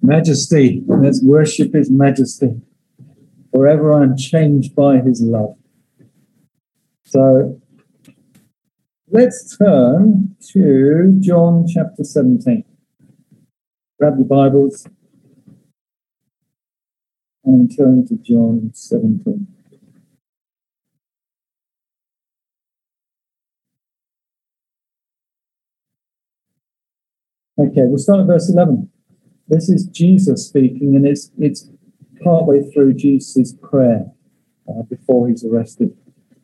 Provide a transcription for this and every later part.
Majesty, let's worship his majesty. Forever I am changed by his love. So let's turn to John chapter 17. Grab your Bibles and turn to John 17. Okay, we'll start at verse 11. This is Jesus speaking, and it's partway through Jesus' prayer before he's arrested.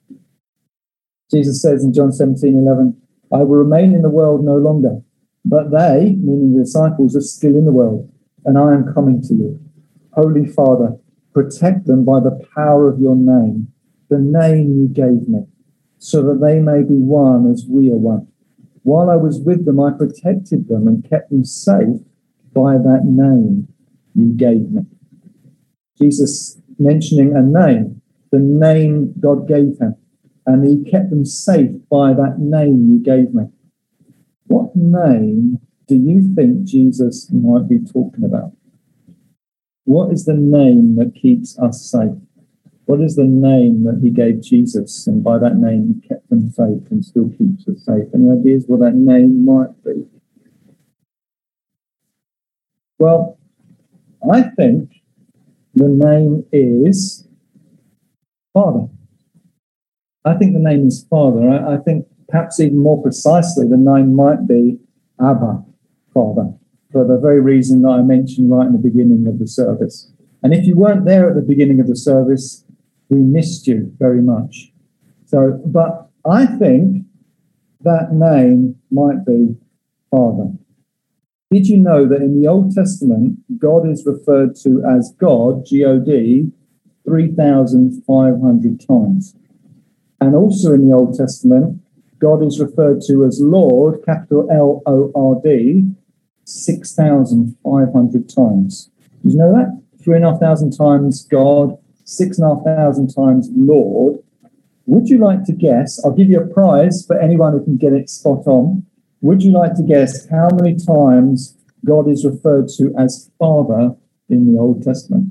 Jesus says in John 17:11, I will remain in the world no longer, but they, meaning the disciples, are still in the world, and I am coming to you. Holy Father, protect them by the power of your name, the name you gave me, so that they may be one as we are one. While I was with them, I protected them and kept them safe by that name you gave me. Jesus mentioning a name, the name God gave him, and he kept them safe by that name you gave me. What name do you think Jesus might be talking about? What is the name that keeps us safe? What is the name that he gave Jesus, and by that name he kept them safe and still keeps us safe? Any ideas what that name might be? Well, I think the name is Father. I think the name is Father. I think perhaps even more precisely, the name might be Abba, Father, for the very reason that I mentioned right in the beginning of the service. And if you weren't there at the beginning of the service, we missed you very much. But I think that name might be Father. Did you know that in the Old Testament, God is referred to as God, G-O-D, 3,500 times? And also in the Old Testament, God is referred to as Lord, capital L-O-R-D, 6,500 times. Did you know that? 3,500 times God, 6,500 times Lord. Would you like to guess? I'll give you a prize for anyone who can get it spot on. Would you like to guess how many times God is referred to as Father in the Old Testament?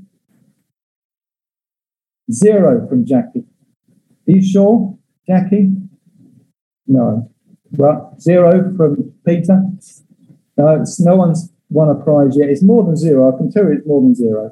0 from Jackie. Are you sure, Jackie? No. Well, 0 from Peter. No one's won a prize yet. It's more than 0. I can tell you it's more than 0.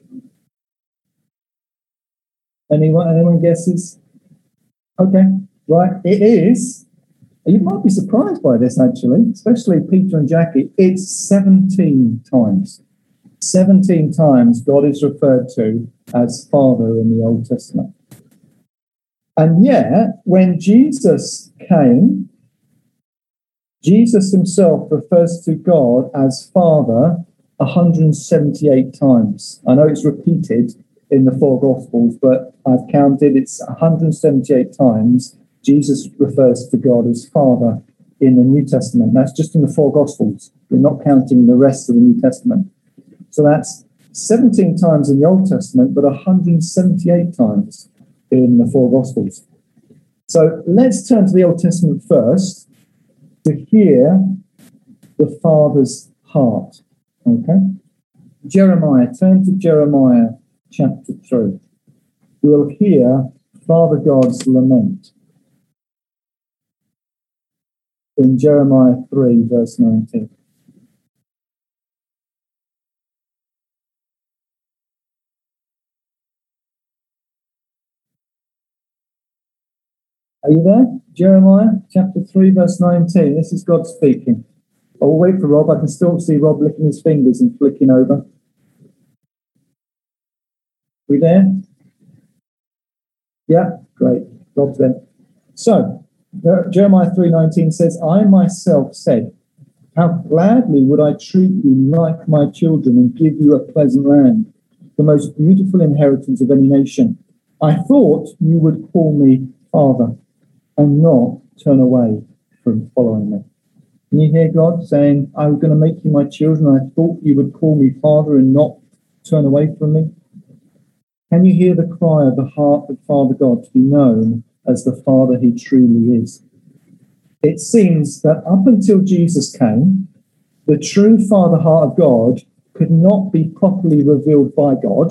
Anyone guesses? Okay, right. It is. You might be surprised by this, actually, especially Peter and Jackie. It's 17 times. 17 times God is referred to as Father in the Old Testament. And yet, when Jesus came, Jesus himself refers to God as Father 178 times. I know it's repeated in the 4 Gospels, but I've counted, it's 178 times Jesus refers to God as Father in the New Testament. That's just in the 4 Gospels. We're not counting the rest of the New Testament. So that's 17 times in the Old Testament, but 178 times in the 4 Gospels. So let's turn to the Old Testament first to hear the Father's heart. Okay? Jeremiah, turn to Jeremiah chapter 3. We'll hear Father God's lament. In Jeremiah 3, verse 19. Are you there? Jeremiah chapter 3, verse 19. This is God speaking. I'll wait for Rob. I can still see Rob licking his fingers and flicking over. We there? Yeah, great. Rob's there. So, Jeremiah 3:19 says, I myself said, how gladly would I treat you like my children and give you a pleasant land, the most beautiful inheritance of any nation. I thought you would call me Father and not turn away from following me. Can you hear God saying, I was going to make you my children, and I thought you would call me Father and not turn away from me? Can you hear the cry of the heart of Father God to be known as the Father he truly is? It seems that up until Jesus came, the true Father heart of God could not be properly revealed by God,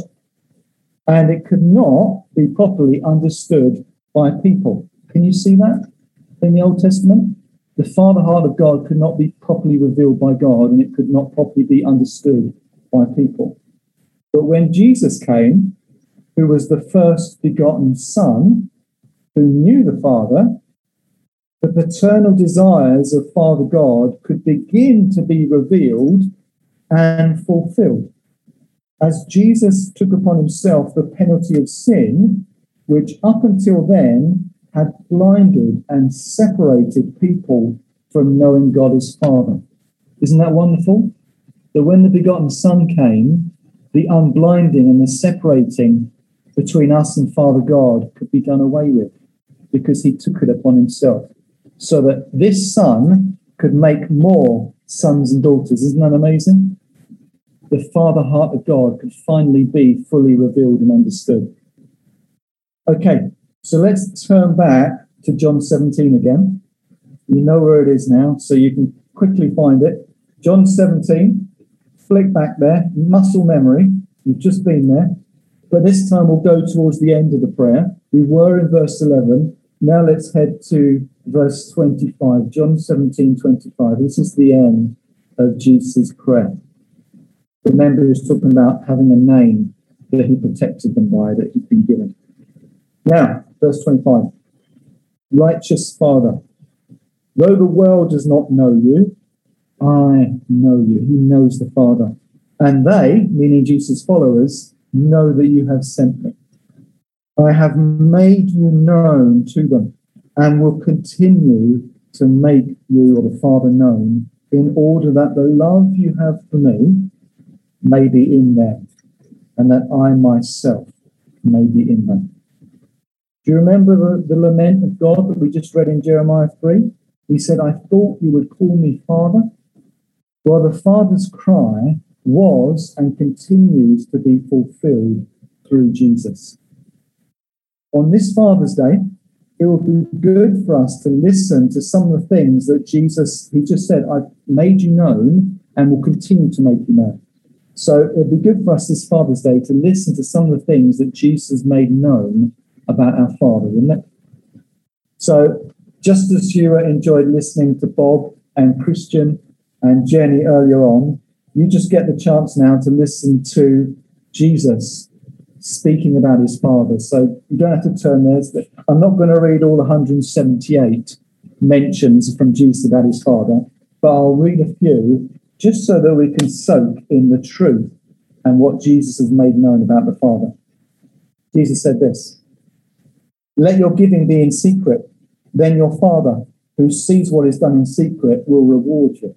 and it could not be properly understood by people. Can you see that in the Old Testament? The Father heart of God could not be properly revealed by God, and it could not properly be understood by people. But when Jesus came, who was the first begotten Son, who knew the Father, the paternal desires of Father God could begin to be revealed and fulfilled. As Jesus took upon himself the penalty of sin, which up until then had blinded and separated people from knowing God as Father. Isn't that wonderful? That when the begotten Son came, the unblinding and the separating between us and Father God could be done away with, because he took it upon himself, so that this Son could make more sons and daughters. Isn't that amazing? The Father heart of God could finally be fully revealed and understood. Okay, so let's turn back to John 17 again. You know where it is now, so you can quickly find it. John 17, flick back there, muscle memory. You've just been there. But this time we'll go towards the end of the prayer. We were in verse 11. Now let's head to verse 25. John 17, 25. This is the end of Jesus' prayer. Remember, he was talking about having a name that he protected them by, that he'd been given. Now, verse 25. Righteous Father, though the world does not know you, I know you. He knows the Father. And they, meaning Jesus' followers, know that you have sent me. I have made you known to them and will continue to make you, or the Father, known, in order that the love you have for me may be in them, and that I myself may be in them. Do you remember the lament of God that we just read in Jeremiah 3? He said, I thought you would call me Father. Well, the Father's cry was and continues to be fulfilled through Jesus. On this Father's Day, it will be good for us to listen to some of the things that Jesus, he just said, I've made you known and will continue to make you known. So it'll be good for us this Father's Day to listen to some of the things that Jesus made known about our Father, isn't it? So just as you enjoyed listening to Bob and Christian and Jenny earlier on, you just get the chance now to listen to Jesus speaking about his Father. So you don't have to turn there. I'm not going to read all 178 mentions from Jesus about his Father, but I'll read a few just so that we can soak in the truth and what Jesus has made known about the Father. Jesus said this, let your giving be in secret, then your Father, who sees what is done in secret, will reward you.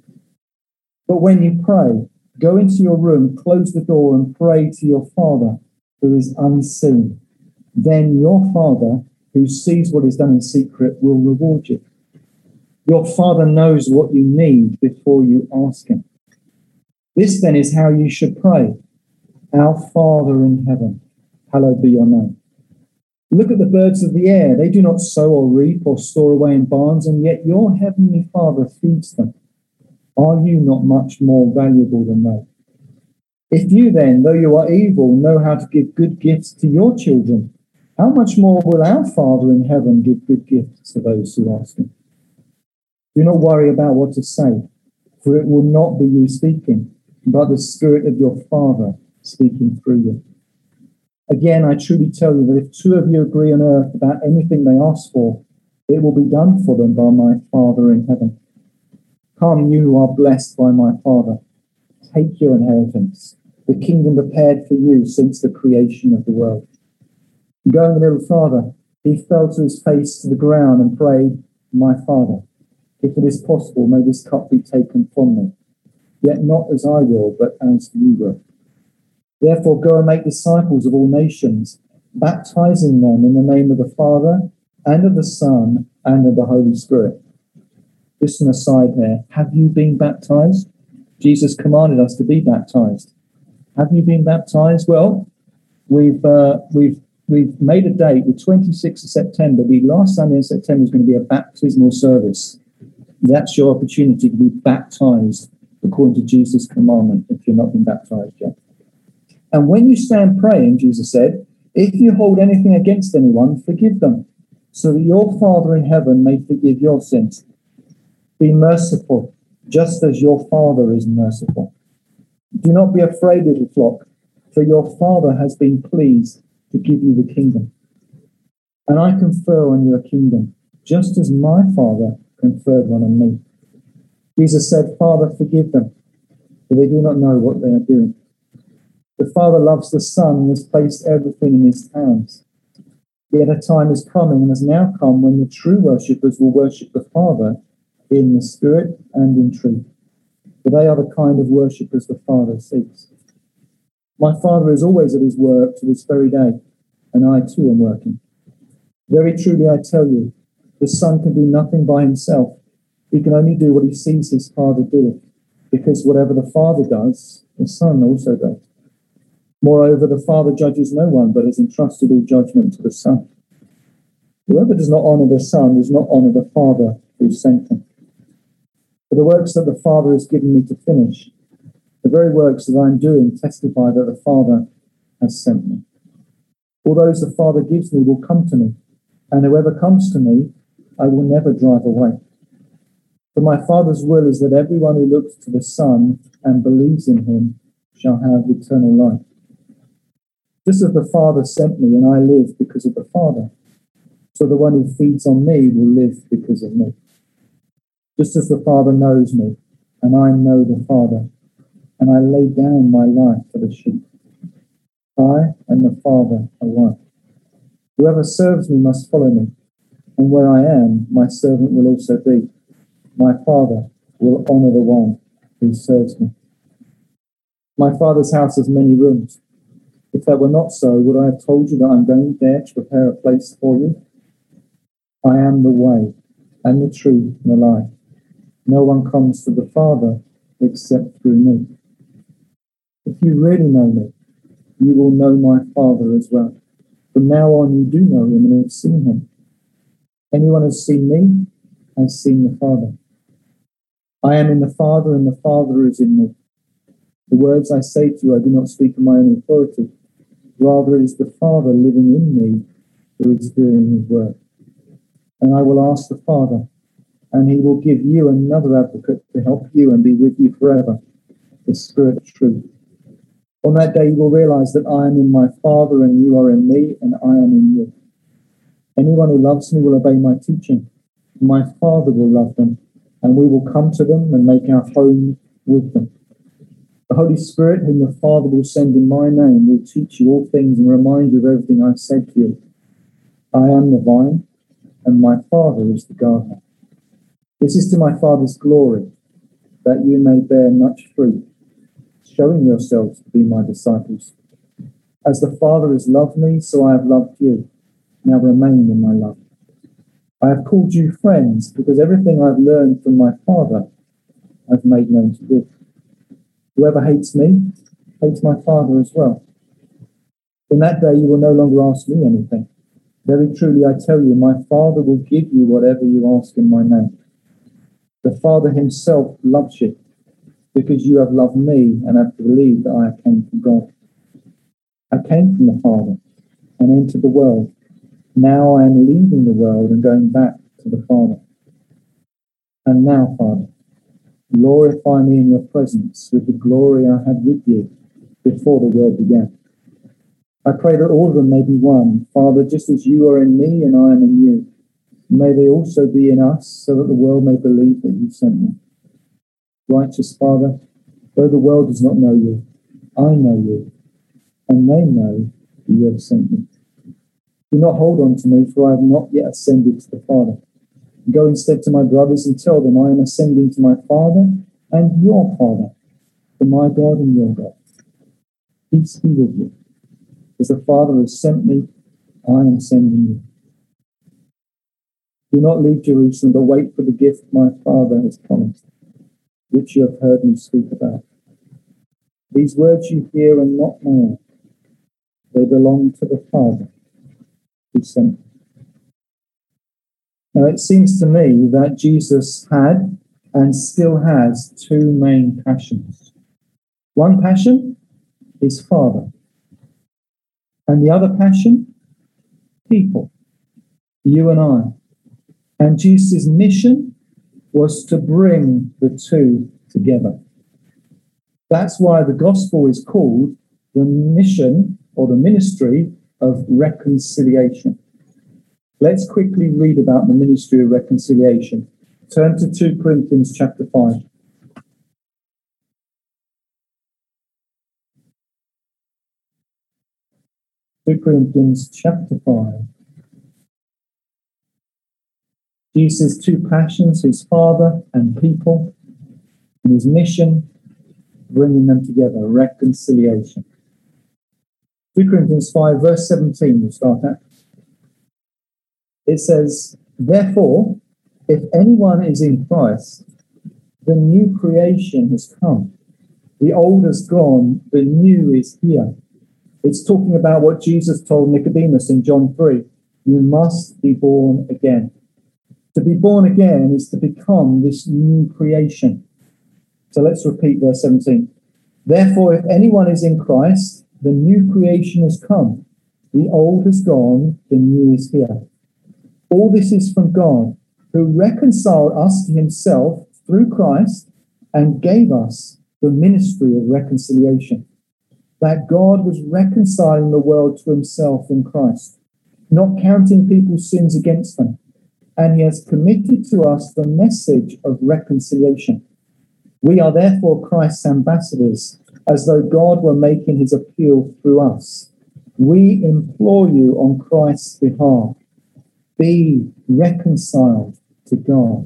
But when you pray, go into your room, close the door, and pray to your Father who is unseen. Then your Father, who sees what is done in secret, will reward you. Your Father knows what you need before you ask him. This then is how you should pray. Our Father in heaven, hallowed be your name. Look at the birds of the air. They do not sow or reap or store away in barns, and yet your heavenly Father feeds them. Are you not much more valuable than they? If you then, though you are evil, know how to give good gifts to your children, how much more will our Father in heaven give good gifts to those who ask him? Do not worry about what to say, for it will not be you speaking, but the Spirit of your Father speaking through you. Again, I truly tell you that if two of you agree on earth about anything they ask for, it will be done for them by my Father in heaven. Come, you who are blessed by my Father, take your inheritance, the kingdom prepared for you since the creation of the world. Going a little farther, he fell to his face to the ground and prayed, my Father, if it is possible, may this cup be taken from me. Yet not as I will, but as you will. Therefore go and make disciples of all nations, baptizing them in the name of the Father, and of the Son, and of the Holy Spirit. Just an aside there. Have you been baptized? Jesus commanded us to be baptized. Have you been baptized? Well, we've made a date, the 26th of September. The last Sunday in September is going to be a baptismal service. That's your opportunity to be baptized according to Jesus' commandment, if you're not been baptized yet. And when you stand praying, Jesus said, if you hold anything against anyone, forgive them, so that your Father in heaven may forgive your sins. Be merciful, just as your Father is merciful. Do not be afraid, little flock, for your Father has been pleased to give you the kingdom. And I confer on you a kingdom, just as my Father conferred one on me. Jesus said, Father, forgive them, for they do not know what they are doing. The Father loves the Son and has placed everything in his hands. Yet a time is coming and has now come when the true worshippers will worship the Father in the Spirit and in truth. For they are the kind of worshippers the Father seeks. My Father is always at his work to this very day, and I too am working. Very truly I tell you, the Son can do nothing by himself. He can only do what he sees his Father doing, because whatever the Father does, the Son also does. Moreover, the Father judges no one, but has entrusted all judgment to the Son. Whoever does not honour the Son does not honour the Father who sent him. For the works that the Father has given me to finish, the very works that I am doing testify that the Father has sent me. All those the Father gives me will come to me, and whoever comes to me, I will never drive away. For my Father's will is that everyone who looks to the Son and believes in him shall have eternal life. Just as the Father sent me, and I live because of the Father, so the one who feeds on me will live because of me. Just as the Father knows me, and I know the Father, and I lay down my life for the sheep. I and the Father are one. Whoever serves me must follow me, and where I am, my servant will also be. My Father will honour the one who serves me. My Father's house has many rooms. If that were not so, would I have told you that I'm going there to prepare a place for you? I am the way, and the truth, and the life. No one comes to the Father except through me. If you really know me, you will know my Father as well. From now on you do know him and have seen him. Anyone who has seen me has seen the Father. I am in the Father, and the Father is in me. The words I say to you I do not speak in my own authority. Rather, it is the Father living in me who is doing his work. And I will ask the Father, and he will give you another advocate to help you and be with you forever, the Spirit of truth. On that day you will realize that I am in my Father, and you are in me, and I am in you. Anyone who loves me will obey my teaching. My Father will love them, and we will come to them and make our home with them. The Holy Spirit, whom the Father will send in my name, will teach you all things and remind you of everything I've said to you. I am the vine, and my Father is the gardener. This is to my Father's glory, that you may bear much fruit, showing yourselves to be my disciples. As the Father has loved me, so I have loved you. Now remain in my love. I have called you friends, because everything I've learned from my Father I've made known to you. Whoever hates me hates my Father as well. In that day you will no longer ask me anything. Very truly I tell you, my Father will give you whatever you ask in my name. The Father himself loves you, because you have loved me and have believed that I came from God. I came from the Father and entered the world. Now I am leaving the world and going back to the Father. And now, Father, glorify me in your presence with the glory I had with you before the world began. I pray that all of them may be one. Father, just as you are in me and I am in you, may they also be in us, so that the world may believe that you sent me. Righteous Father, though the world does not know you, I know you, and they know that you have sent me. Do not hold on to me, for I have not yet ascended to the Father. Go instead to my brothers and tell them, I am ascending to my Father and your Father, to my God and your God. Peace be with you. As the Father has sent me, I am sending you. Do not leave Jerusalem, but wait for the gift my Father has promised, which you have heard me speak about. These words you hear are not my own. They belong to the Father who sent me. Now it seems to me that Jesus had and still has two main passions. One passion is Father, and the other passion, people, you and I. And Jesus' mission was to bring the two together. That's why the gospel is called the mission or the ministry of reconciliation. Let's quickly read about the ministry of reconciliation. Turn to 2 Corinthians chapter 5. 2 Corinthians chapter 5. Jesus' two passions, his Father and people, and his mission, bringing them together, reconciliation. 2 Corinthians 5, verse 17, we'll start at. It says, therefore, if anyone is in Christ, the new creation has come. The old has gone, the new is here. It's talking about what Jesus told Nicodemus in John 3. You must be born again. To be born again is to become this new creation. So let's repeat verse 17. Therefore, if anyone is in Christ, the new creation has come. The old has gone, the new is here. All this is from God, who reconciled us to himself through Christ and gave us the ministry of reconciliation. That God was reconciling the world to himself in Christ, not counting people's sins against them. And he has committed to us the message of reconciliation. We are therefore Christ's ambassadors, as though God were making his appeal through us. We implore you on Christ's behalf, be reconciled to God.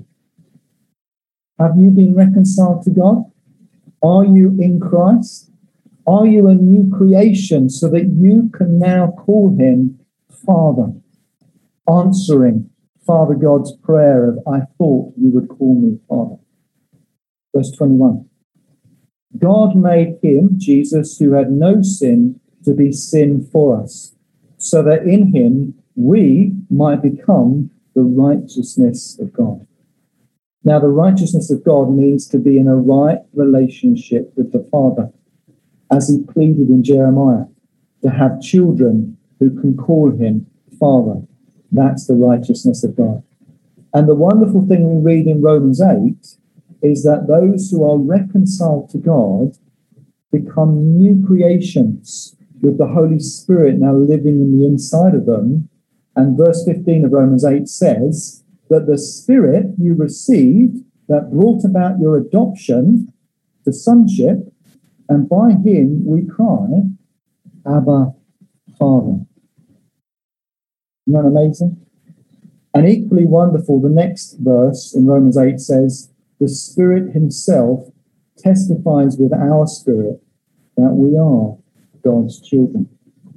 Have you been reconciled to God? Are you in Christ? Are you a new creation so that you can now call him Father, answering Father God's prayer of, I thought you would call me Father. Verse 21. God made him, Jesus, who had no sin, to be sin for us, so that in him we might become the righteousness of God. Now, the righteousness of God means to be in a right relationship with the Father, as he pleaded in Jeremiah, to have children who can call him Father. That's the righteousness of God. And the wonderful thing we read in Romans 8 is that those who are reconciled to God become new creations with the Holy Spirit now living in the inside of them. And verse 15 of Romans 8 says that the Spirit you received that brought about your adoption to sonship, and by him we cry, Abba, Father. Isn't that amazing? And equally wonderful, the next verse in Romans 8 says, the Spirit himself testifies with our spirit that we are God's children.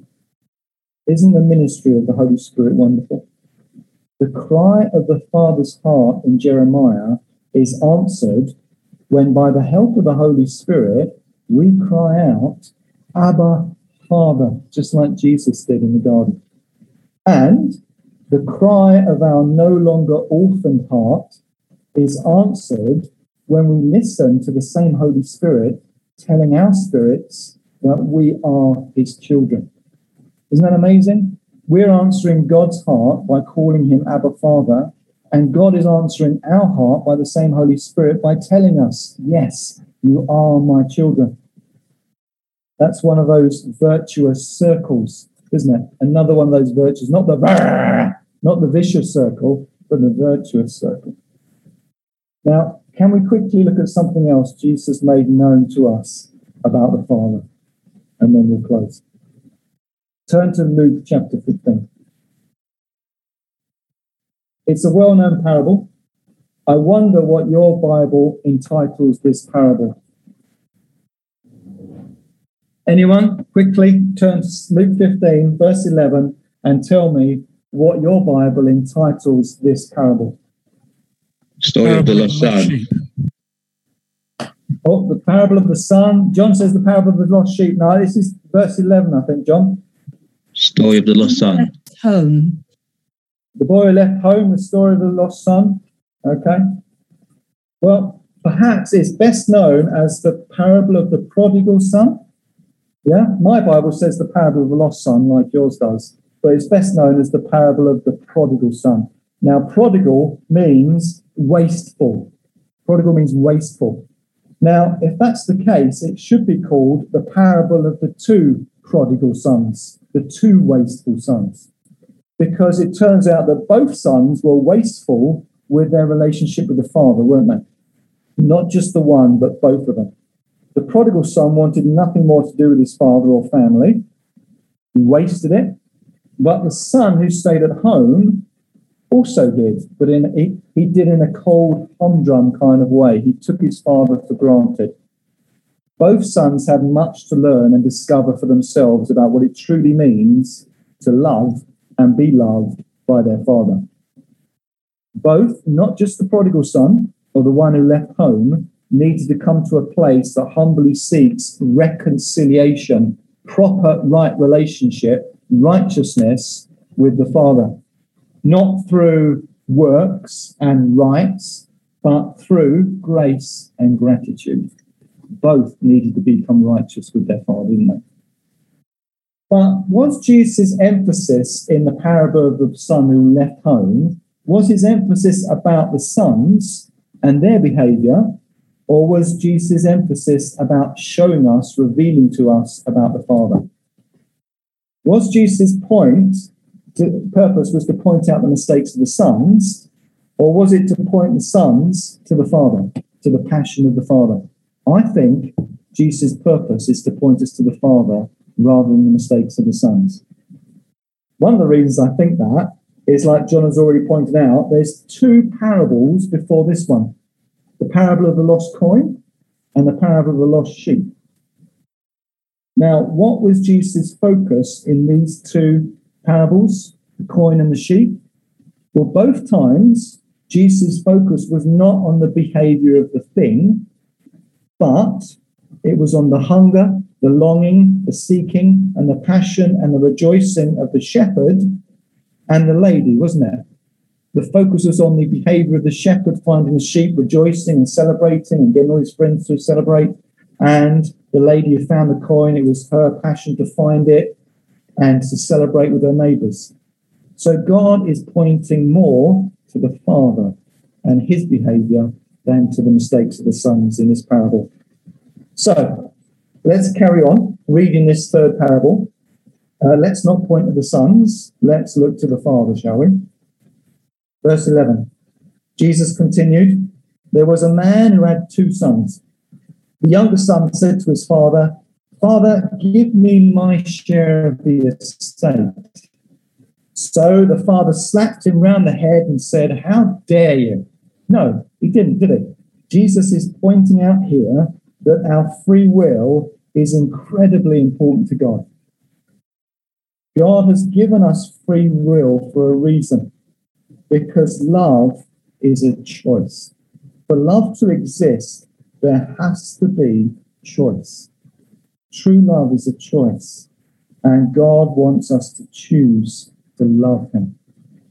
Isn't the ministry of the Holy Spirit wonderful? The cry of the Father's heart in Jeremiah is answered when, by the help of the Holy Spirit, we cry out, Abba, Father, just like Jesus did in the garden. And the cry of our no longer orphaned heart is answered when we listen to the same Holy Spirit telling our spirits that we are his children. Isn't that amazing? We're answering God's heart by calling him Abba, Father, and God is answering our heart by the same Holy Spirit by telling us, yes, you are my children. That's one of those virtuous circles, isn't it? Another one of those virtues, not the vicious circle, but the virtuous circle. Now, can we quickly look at something else Jesus made known to us about the Father? And then we'll close. Turn to Luke chapter 15. It's a well-known parable. I wonder what your Bible entitles this parable. Anyone? Quickly turn to Luke 15, verse 11, and tell me what your Bible entitles this parable. Story of the lost son. Oh, the parable of the son. John says the parable of the lost sheep. No, this is verse 11, I think, John. Story of the lost son. Left home. The boy who left home, the story of the lost son. Okay. Well, perhaps it's best known as the parable of the prodigal son. Yeah, my Bible says the parable of the lost son, like yours does, but it's best known as the parable of the prodigal son. Now, prodigal means wasteful. Prodigal means wasteful. Now, if that's the case, it should be called the parable of the two prodigal sons, the two wasteful sons, because it turns out that both sons were wasteful with their relationship with the father, weren't they? Not just the one, but both of them. The prodigal son wanted nothing more to do with his father or family. He wasted it. But the son who stayed at home also did, but he did in a cold, humdrum kind of way. He took his father for granted. Both sons had much to learn and discover for themselves about what it truly means to love and be loved by their father. Both, not just the prodigal son or the one who left home, needed to come to a place that humbly seeks reconciliation, proper right relationship, righteousness with the Father. Not through works and rites, but through grace and gratitude. Both needed to become righteous with their Father, didn't they? But was Jesus' emphasis in the parable of the son who left home, was his emphasis about the sons and their behavior, or was Jesus' emphasis about showing us, revealing to us about the Father? Was Jesus' purpose was to point out the mistakes of the sons, or was it to point the sons to the Father, to the passion of the Father? I think Jesus' purpose is to point us to the Father rather than the mistakes of the sons. One of the reasons I think that is, like John has already pointed out, there's two parables before this one. The parable of the lost coin and the parable of the lost sheep. Now, what was Jesus' focus in these two parables, the coin and the sheep? Well, both times, Jesus' focus was not on the behavior of the thing, but it was on the hunger, the longing, the seeking, and the passion and the rejoicing of the shepherd and the lady, wasn't it? The focus was on the behavior of the shepherd, finding the sheep, rejoicing and celebrating and getting all his friends to celebrate. And the lady who found the coin, it was her passion to find it and to celebrate with her neighbors. So God is pointing more to the Father and his behavior than to the mistakes of the sons in this parable. So let's carry on reading this third parable. Let's not point to the sons. Let's look to the Father, shall we? Verse 11, Jesus continued, there was a man who had two sons. The younger son said to his father, Father, give me my share of the estate. So the father slapped him round the head and said, how dare you? No, he didn't, did he? Jesus is pointing out here that our free will is incredibly important to God. God has given us free will for a reason. Because love is a choice. For love to exist, there has to be choice. True love is a choice. And God wants us to choose to love him.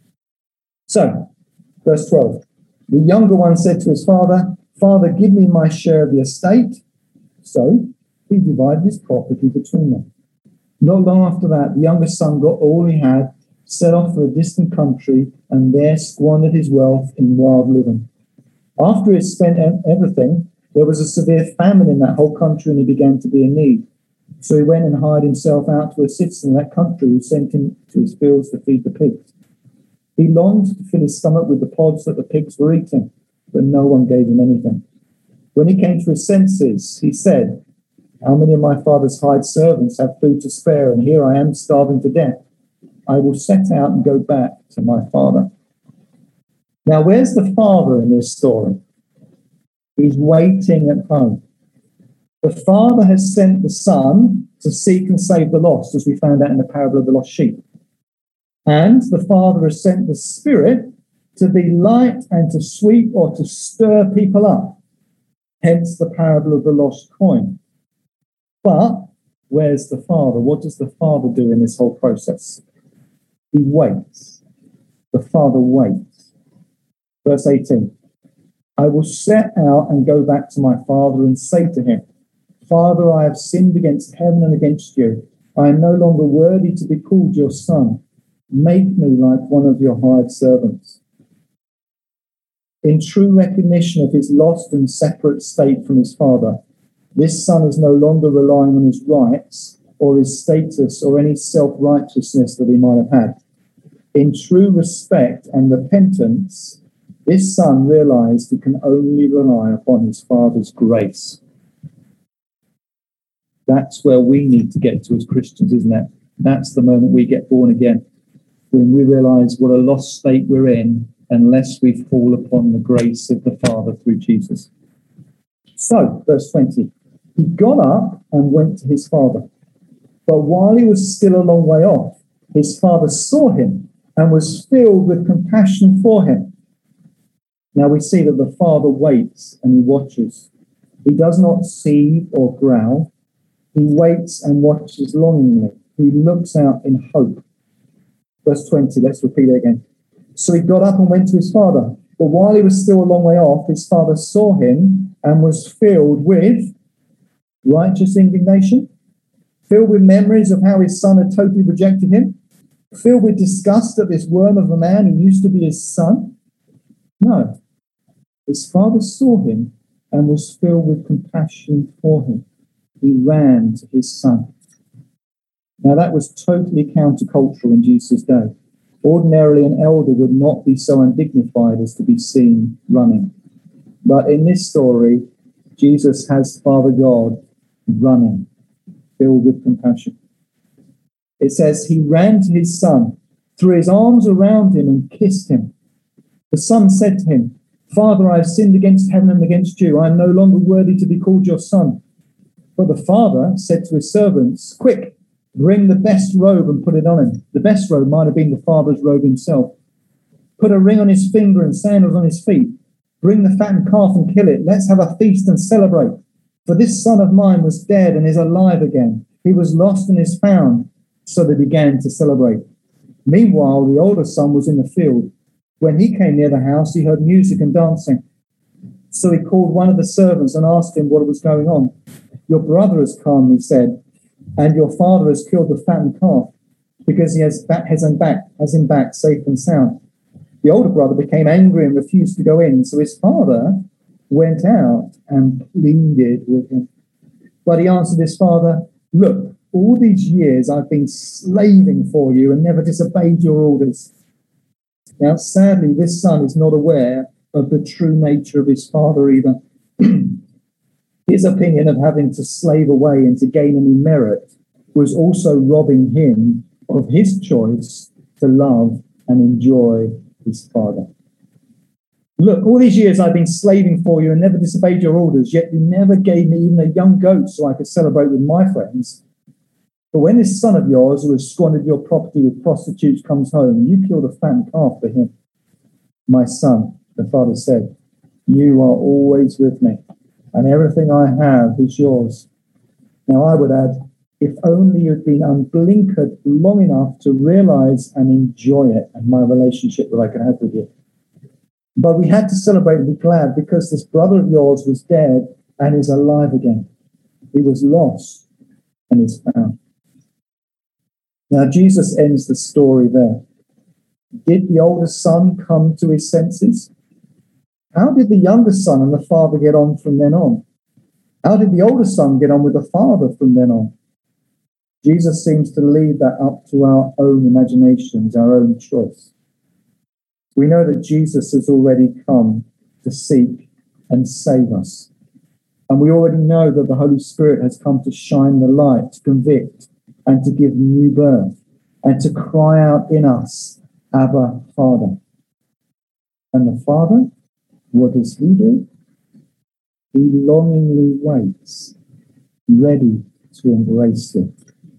So, verse 12. The younger one said to his father, Father, give me my share of the estate. So, he divided his property between them. Not long after that, the younger son got all he had, set off for a distant country, and there squandered his wealth in wild living. After he had spent everything, there was a severe famine in that whole country, and he began to be in need. So he went and hired himself out to a citizen in that country who sent him to his fields to feed the pigs. He longed to fill his stomach with the pods that the pigs were eating, but no one gave him anything. When he came to his senses, he said, how many of my father's hired servants have food to spare, and here I am starving to death? I will set out and go back to my father. Now, where's the father in this story? He's waiting at home. The father has sent the son to seek and save the lost, as we found out in the parable of the lost sheep. And the father has sent the Spirit to be light and to sweep or to stir people up. Hence the parable of the lost coin. But where's the father? What does the father do in this whole process? He waits. The father waits. Verse 18. I will set out and go back to my father and say to him, Father, I have sinned against heaven and against you. I am no longer worthy to be called your son. Make me like one of your hired servants. In true recognition of his lost and separate state from his father, this son is no longer relying on his rights or his status or any self-righteousness that he might have had. In true respect and repentance, this son realized he can only rely upon his father's grace. That's where we need to get to as Christians, isn't it? That's the moment we get born again, when we realize what a lost state we're in unless we fall upon the grace of the Father through Jesus. So, verse 20, he got up and went to his father. But while he was still a long way off, his father saw him and was filled with compassion for him. Now we see that the father waits and he watches. He does not seethe or growl. He waits and watches longingly. He looks out in hope. Verse 20, let's repeat it again. So he got up and went to his father. But while he was still a long way off, his father saw him and was filled with righteous indignation, filled with memories of how his son had totally rejected him, filled with disgust at this worm of a man who used to be his son. No. His father saw him and was filled with compassion for him. He ran to his son. Now that was totally countercultural in Jesus' day. Ordinarily, an elder would not be so undignified as to be seen running. But in this story, Jesus has Father God running, filled with compassion. It says he ran to his son, threw his arms around him and kissed him. The son said to him, Father, I have sinned against heaven and against you. I am no longer worthy to be called your son. But the father said to his servants, quick, bring the best robe and put it on him. The best robe might have been the father's robe himself. Put a ring on his finger and sandals on his feet. Bring the fattened calf and kill it. Let's have a feast and celebrate. For this son of mine was dead and is alive again. He was lost and is found. So they began to celebrate. Meanwhile, the older son was in the field. When he came near the house, he heard music and dancing. So he called one of the servants and asked him what was going on. Your brother has come, he said, and your father has killed the fattened calf because he has him back safe and sound. The older brother became angry and refused to go in. So his father went out and pleaded with him. But he answered his father, look, all these years I've been slaving for you and never disobeyed your orders. Now, sadly, this son is not aware of the true nature of his father either. His opinion of having to slave away and to gain any merit was also robbing him of his choice to love and enjoy his father. Look, all these years I've been slaving for you and never disobeyed your orders, yet you never gave me even a young goat so I could celebrate with my friends. But when this son of yours who has squandered your property with prostitutes comes home, you killed a fattened calf for him. My son, the father said, you are always with me, and everything I have is yours. Now I would add, if only you'd been unblinkered long enough to realize and enjoy it and my relationship that I could have with you. But we had to celebrate and be glad because this brother of yours was dead and is alive again. He was lost and is found. Now Jesus ends the story there. Did the older son come to his senses? How did the younger son and the father get on from then on? How did the older son get on with the father from then on? Jesus seems to leave that up to our own imaginations, our own choice. We know that Jesus has already come to seek and save us. And we already know that the Holy Spirit has come to shine the light, to convict, and to give new birth, and to cry out in us, Abba, Father. And the Father, what does he do? He longingly waits, ready to embrace it.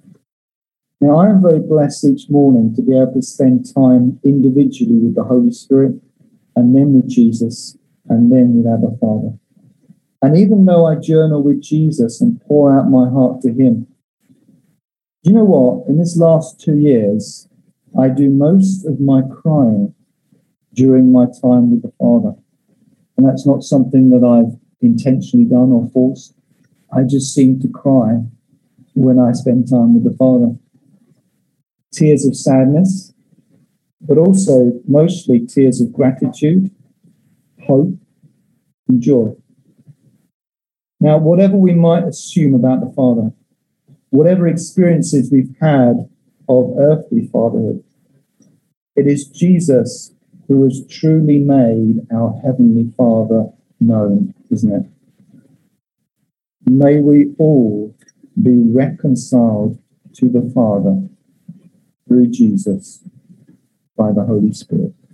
Now, I am very blessed each morning to be able to spend time individually with the Holy Spirit, and then with Jesus, and then with Abba, Father. And even though I journal with Jesus and pour out my heart to him, do you know what? In this last 2 years, I do most of my crying during my time with the Father. And that's not something that I've intentionally done or forced. I just seem to cry when I spend time with the Father. Tears of sadness, but also mostly tears of gratitude, hope, and joy. Now, whatever we might assume about the Father, whatever experiences we've had of earthly fatherhood, it is Jesus who has truly made our Heavenly Father known, isn't it? May we all be reconciled to the Father through Jesus by the Holy Spirit.